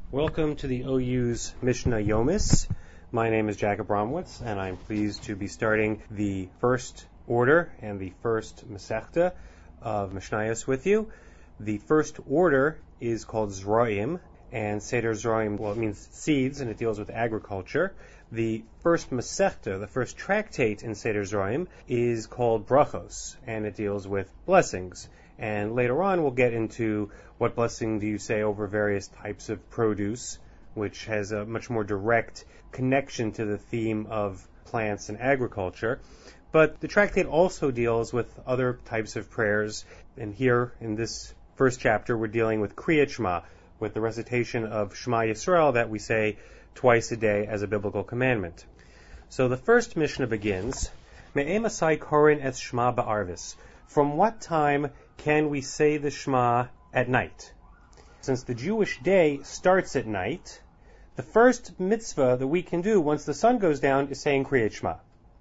Welcome to the OU's Mishnah Yomis. My name is Jack Abramowitz, and I'm pleased to be starting the first order and the first Masechta of Mishnayos with you. The first order is called Zroim, and Seder Zroim, well, it means seeds, and it deals with agriculture. The first Masechta, the first tractate in Seder Zroim, is called Brachos, and it deals with blessings. And later on, we'll get into what blessing do you say over various types of produce, which has a much more direct connection to the theme of plants and agriculture. But the tractate also deals with other types of prayers. And here, in this first chapter, we're dealing with Kriyat Shema, with the recitation of Shema Yisrael that we say twice a day as a biblical commandment. So the first Mishnah begins, Me'e Masai Korin es Shema Ba'arvis. From what time can we say the Shema at night? Since the Jewish day starts at night, the first mitzvah that we can do once the sun goes down is saying Kriyat Shema.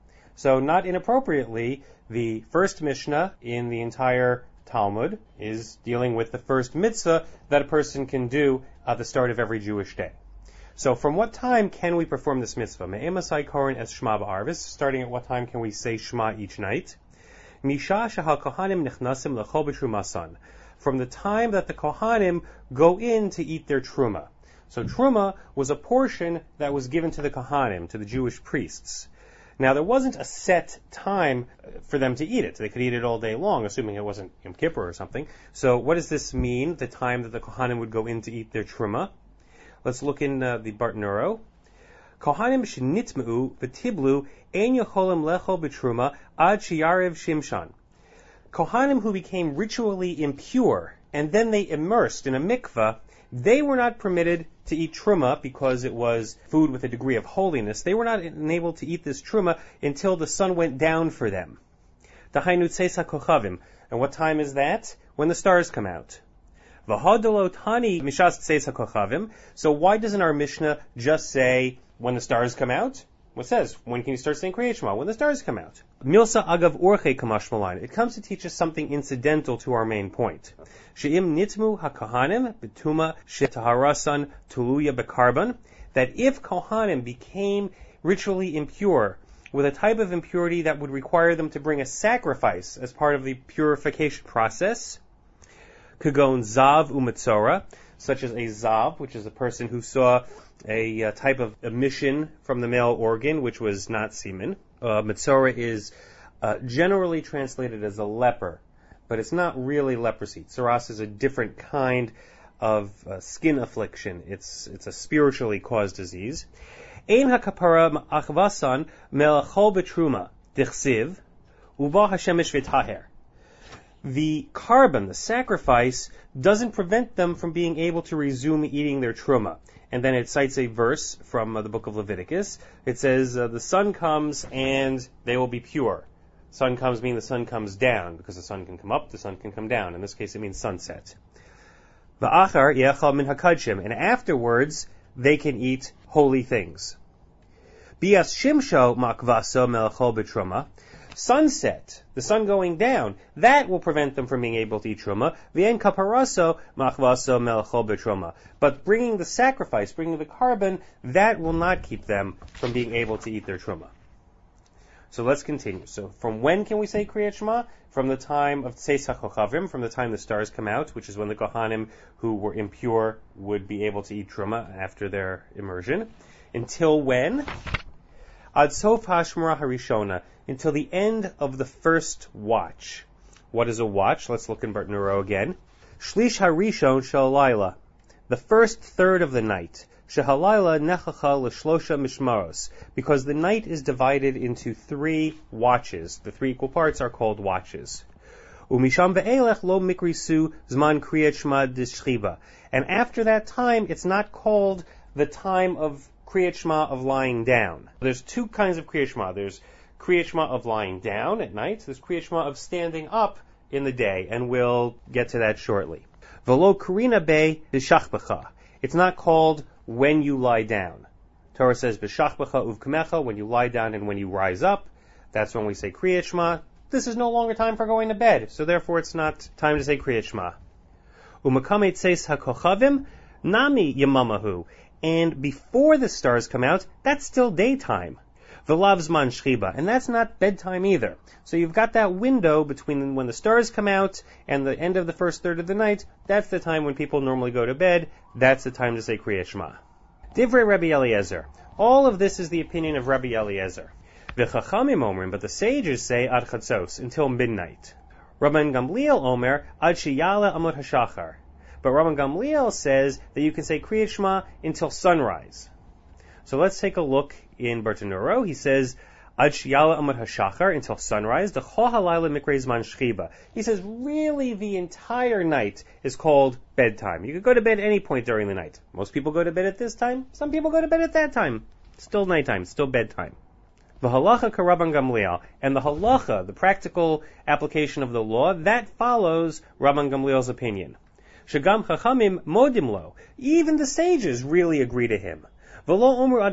So not inappropriately, the first Mishnah in the entire Talmud is dealing with the first mitzvah that a person can do at the start of every Jewish day. So from what time can we perform this mitzvah? Me'e Masai Korin es Shema Ba'arvis. Starting at what time can we say Shema each night? Misha shehal kohanim nichnasim lechol b'trumasan. From the time that the kohanim go in to eat their truma. So truma was a portion that was given to the kohanim, to the Jewish priests. Now there wasn't a set time for them to eat it. They could eat it all day long, assuming it wasn't Yom Kippur or something. So what does this mean, the time that the kohanim would go in to eat their truma? Let's look in the Bartenura. Kohanim shenitmeu v'tiblu ein yocholim lechol b'truma ad sheyarev shimshan. Kohanim who became ritually impure and then they immersed in a mikveh, they were not permitted to eat truma because it was food with a degree of holiness. They were not enabled to eat this truma until the sun went down for them. Dahainu tzeis hakochavim. And what time is that? When the stars come out. V'hadolo tani mishas tzeis hakochavim. So why doesn't our Mishnah just say when the stars come out? What says? When can you start saying Kriyat Shema? When the stars come out. Milsa agav orche kamashmalan. It comes to teach us something incidental to our main point. She'im nitmu hakahanim betuma shetaharasan tuluya bekarban. That if kohanim became ritually impure with a type of impurity that would require them to bring a sacrifice as part of the purification process, kagon zav umetzora, such as a zav, which is a person who saw a type of emission from the male organ, which was not semen. Metzora is generally translated as a leper, but it's not really leprosy. Tsaras is a different kind of skin affliction. It's a spiritually caused disease. Ein hakapara achvasan melachol betruma dichsiv uba hashemesh v'taher. The carbon, the sacrifice, doesn't prevent them from being able to resume eating their truma. And then it cites a verse from the book of Leviticus. It says, the sun comes and they will be pure. Sun comes meaning the sun comes down, because the sun can come up, the sun can come down. In this case, it means sunset. V'achar yechal min hakadshim. And afterwards, they can eat holy things. Bias shimsho makvaso melachol betruma. Sunset, the sun going down, that will prevent them from being able to eat truma. V'en kaparaso machvaso melachol betruma. But bringing the sacrifice, bringing the carbon, that will not keep them from being able to eat their truma. So let's continue. So from when can we say Kriyat Shema? From the time of Tzeis HaKochavim, from the time the stars come out, which is when the Kohanim who were impure would be able to eat truma after their immersion. Until when? Ad sof hashmara harishona, until the end of the first watch. What is a watch? Let's look in Bartenura again. Shlish harishon shel the first third of the night. Shehalayla nechacha l'shlosha mishmaros, because the night is divided into 3 watches. The 3 equal parts are called watches. Umisham ve'elech lo mikrisu zman kriyat shema d'shchiva. And after that time, it's not called the time of Kriyat Shema of lying down. There's 2 kinds of Kriyat Shema. There's Kriyat Shema of lying down at night. There's Kriyat Shema of standing up in the day, and we'll get to that shortly. V'lo karina be b'shachbecha. It's not called when you lie down. Torah says b'shachbecha uvkamecha, when you lie down and when you rise up. That's when we say Kriyat Shema. This is no longer time for going to bed, so therefore it's not time to say Kriyat Shema. Umakame tzeis hakochavim Nami Yamamahu. And before the stars come out, that's still daytime. V'lav zman shchiba, and that's not bedtime either. So you've got that window between when the stars come out and the end of the first third of the night. That's the time when people normally go to bed. That's the time to say Kriyat Shema. Divrei Rabbi Eliezer. All of this is the opinion of Rabbi Eliezer. V'chachamim omrim, but the sages say ad chatzos, until midnight. Rabban Gamliel omer ad sheyala amud hashachar. But Rabban Gamliel says that you can say Kriyat Shema until sunrise. So let's take a look in Bartanuro. He says, Ad Shiyala Amud HaShachar, until sunrise, the Chol HaLayla Mikrei Zman Shchiba. He says, really, the entire night is called bedtime. You could go to bed any point during the night. Most people go to bed at this time. Some people go to bed at that time. Still nighttime, still bedtime. V'halacha ka Rabban Gamliel. And the halacha, the practical application of the law, that follows Rabban Gamliel's opinion. Shagam Chachamim modim lo. Even the sages really agree to him. They only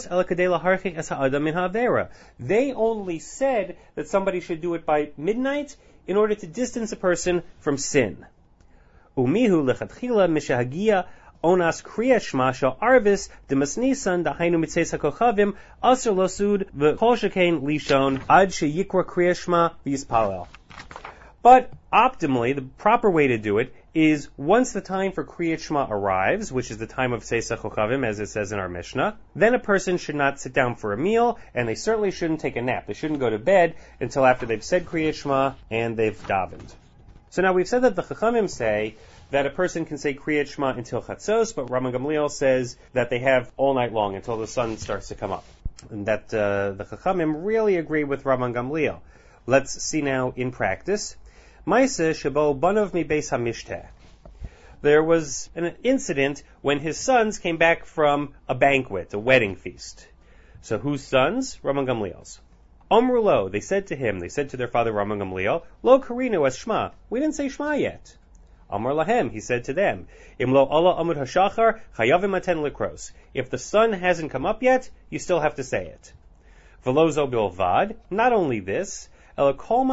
said that somebody should do it by midnight in order to distance a person from sin. Umihu lechatchila mishahagia onas kriyat shema shel arvis demasnisan dahainu mitzeis hakochavim aser losud v'chol shekain lishon ad sheyikra kriyat shema v'yispalel. But optimally, the proper way to do it is once the time for Kriyat Shema arrives, which is the time of Tzeis HaChochavim, as it says in our Mishnah, then a person should not sit down for a meal, and they certainly shouldn't take a nap. They shouldn't go to bed until after they've said Kriyat Shema and they've davened. So now we've said that the Chachamim say that a person can say Kriyat Shema until Chatzos, but Rabban Gamliel says that they have all night long until the sun starts to come up. And that the Chachamim really agree with Rabban Gamliel. Let's see now in practice. Maisa shebo banov mi beis hamishte. There was an incident when his sons came back from a banquet, a wedding feast. So whose sons? Rabban Gamliel's. Omru lo, they said to their father Rabban Gamliel, lo karinu as Shema. We didn't say Shema yet. Amar lahem, he said to them, Im lo Allah amud hashachar chayavim aten likros. If the sun hasn't come up yet, you still have to say it. V'lo zo bilvad, not only this, anytime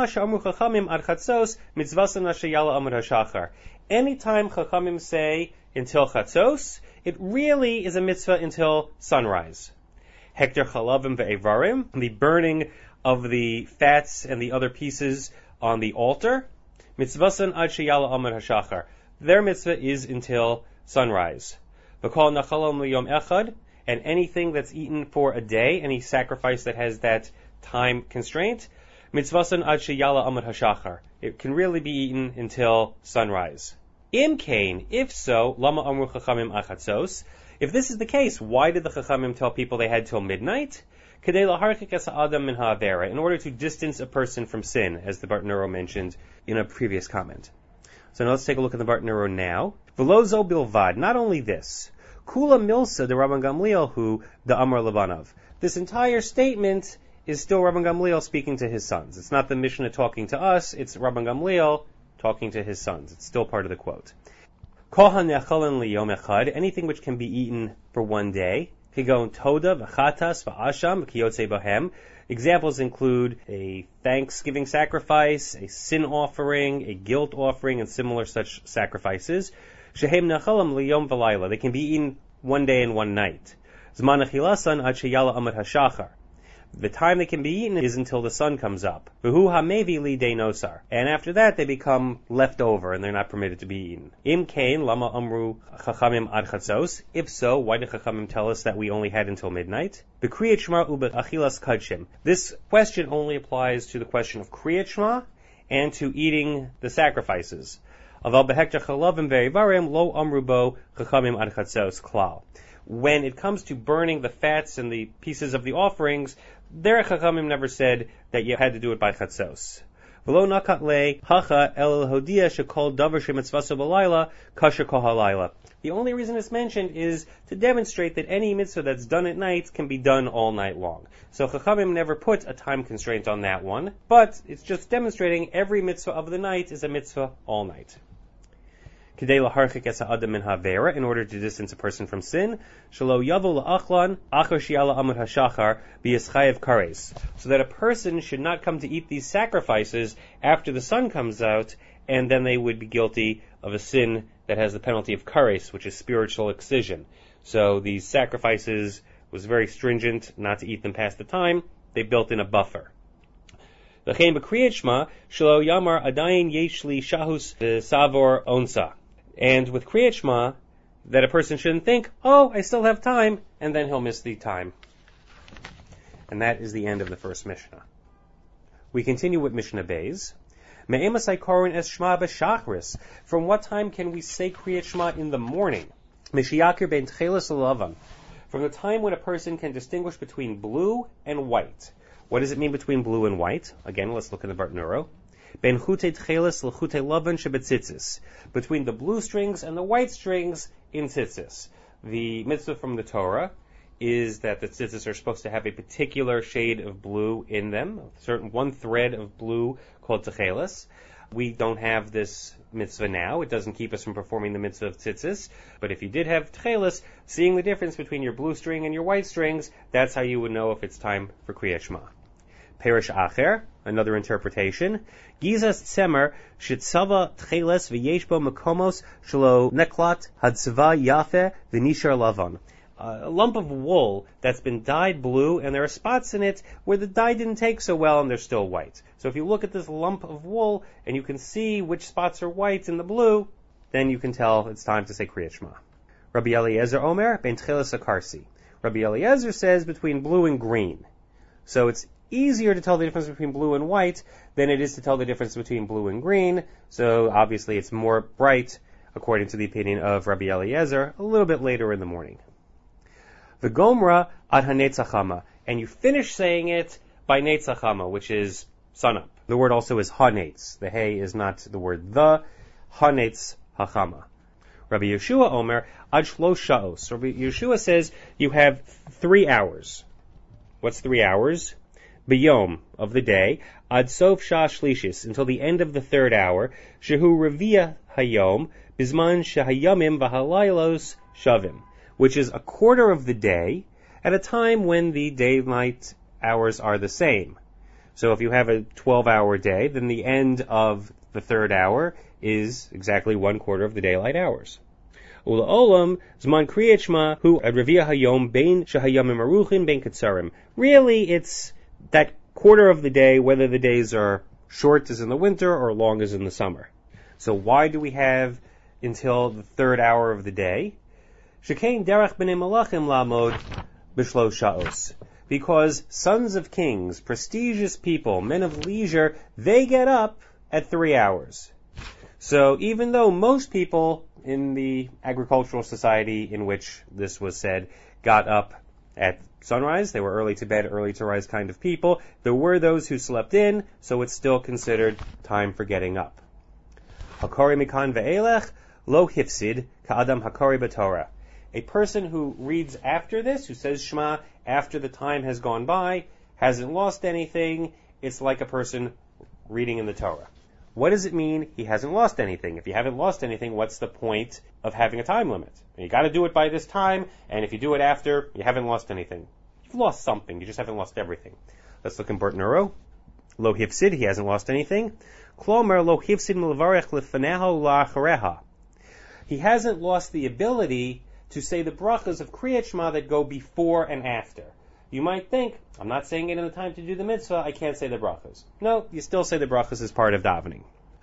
Chachamim say until Chatzos, it really is a mitzvah until sunrise. Hekter chalavim ve'evarim, the burning of the fats and the other pieces on the altar. Mitzvasan ad sheyala amud hashachar. Their mitzvah is until sunrise. V'kol nachalam liyom echad, and anything that's eaten for a day, any sacrifice that has that time constraint, mitzvasan ad sheyala amud hashachar. It can really be eaten until sunrise. Im kain, if so, lama amru chachamim achatzos. If this is the case, why did the chachamim tell people they had till midnight? Kedei laharchik es ha'adam min ha'avera, in order to distance a person from sin, as the Bartanuro mentioned in a previous comment. So now let's take a look at the Bartanuro now. V'lo zo bilvad, not only this. Kula milsa de Rabban Gamliel hu de Amar Labanov. This entire statement is still Rabban Gamliel speaking to his sons. It's not the Mishnah talking to us, it's Rabban Gamliel talking to his sons. It's still part of the quote. Anything which can be eaten for one day. Examples include a thanksgiving sacrifice, a sin offering, a guilt offering, and similar such sacrifices. They can be eaten one day and one night. The time they can be eaten is until the sun comes up. And after that, they become left over and they're not permitted to be eaten. Im kain lama amru chachamim ad chatzos. If so, why did chachamim tell us that we only had until midnight? The kriyat shema u'be achilas kadshim. This question only applies to the question of kriyat shema and to eating the sacrifices. Aval behektar chalavim ve'evarim lo amru bo chachamim ad chatzos klal. When it comes to burning the fats and the pieces of the offerings, their Chachamim never said that you had to do it by Chatzos. V'lo nakat le hacha el hodia shekol davar shemitzvaso b'layla kasher kol halayla. The only reason it's mentioned is to demonstrate that any mitzvah that's done at night can be done all night long. So Chachamim never put a time constraint on that one, but it's just demonstrating every mitzvah of the night is a mitzvah all night. In order to distance a person from sin, so that a person should not come to eat these sacrifices after the sun comes out, and then they would be guilty of a sin that has the penalty of kares, which is spiritual excision. So these sacrifices was very stringent not to eat them past the time. They built in a buffer. And with Kriyat Shema, that a person shouldn't think, oh, I still have time, and then he'll miss the time. And that is the end of the first Mishnah. We continue with Mishnah Beis. From what time can we say Kriyat Shema in the morning? From the time when a person can distinguish between blue and white. What does it mean between blue and white? Again, let's look in the Bartenura. Between the blue strings and the white strings in tzitzis. The mitzvah from the Torah is that the tzitzis are supposed to have a particular shade of blue in them, one thread of blue called techelis. We don't have this mitzvah now. It doesn't keep us from performing the mitzvah of tzitzis. But if you did have techelis, seeing the difference between your blue string and your white strings, that's how you would know if it's time for Kriyat Shema. Perish Acher, another interpretation. Gizas Tzemer Shitzava Tcheles V'yesh Bo Makomos Shelo Neklat Hatzva Yafe V'nishar Lavan. A lump of wool that's been dyed blue, and there are spots in it where the dye didn't take so well and they're still white. So if you look at this lump of wool and you can see which spots are white in the blue, then you can tell it's time to say Kriyat Shema. Rabbi Eliezer Omer Ben Tcheles Akarsi. Rabbi Eliezer says between blue and green. So it's easier to tell the difference between blue and white than it is to tell the difference between blue and green. So obviously it's more bright, according to the opinion of Rabbi Eliezer, a little bit later in the morning. The Gomra ad hanetzachama, and you finish saying it by netzachama, which is sunup. The word also is hanetz. The hay is not the word the. Hanetz hachama. Rabbi Yeshua Omer ad shlosh sha'os. Rabbi Yeshua says you have 3 hours. What's 3 hours? B'yom of the day, ad sof shah shlishis, until the end of the 3rd hour, shehu revia hayom, bisman shehayamim v'halaylos shavim, which is a quarter of the day at a time when the day-night hours are the same. So if you have a 12-hour day, then the end of the 3rd hour is exactly 1/4 of the daylight hours. Ula olam zman kriyat shema hu ad revia hayom bein shehayamim aruchin bein ketzarim. Really, it's that quarter of the day, whether the days are short as in the winter or long as in the summer. So why do we have until the 3rd hour of the day? Shekain derech b'nei malachim lamod b'shlosh sha'os. Because sons of kings, prestigious people, men of leisure, they get up at 3 hours. So even though most people in the agricultural society in which this was said got up at sunrise, they were early to bed, early to rise kind of people, there were those who slept in, so it's still considered time for getting up. Hakori mikan ve'elech lo hifsid ka'adam hakori b'torah. A person who reads after this, who says Shema after the time has gone by, hasn't lost anything. It's like a person reading in the Torah. What does it mean he hasn't lost anything? If you haven't lost anything, what's the point of having a time limit? You got to do it by this time, and if you do it after, you haven't lost anything. You've lost something, you just haven't lost everything. Let's look in Bartenura. Lo hifsid, he hasn't lost anything. Klomer lo hifsid milvarech lefaneho la'achareha. He hasn't lost the ability to say the brachas of Kriyat Shema that go before and after. You might think, I'm not saying it in the time to do the mitzvah, I can't say the brachas. No, you still say the brachas as part of davening.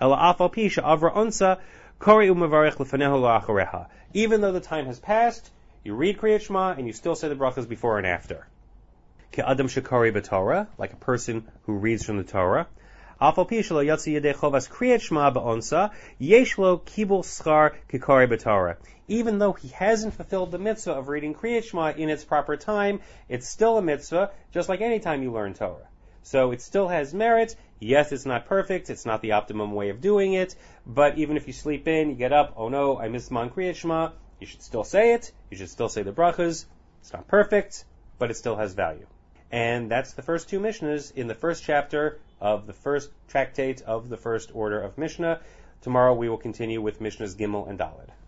Even though the time has passed, you read Kriyat Shema and you still say the brachas before and after. Ke'adam shekari b'Torah, like a person who reads from the Torah. Even though he hasn't fulfilled the mitzvah of reading Kriyat Shema in its proper time, it's still a mitzvah, just like any time you learn Torah. So it still has merit. Yes, it's not perfect, it's not the optimum way of doing it, but even if you sleep in, you get up, oh no, I missed Man Kriyat Shema, you should still say it, you should still say the brachas. It's not perfect, but it still has value. And that's the first 2 Mishnahs in the first chapter of the first tractate of the first order of Mishnah. Tomorrow we will continue with Mishnahs Gimel and Daled.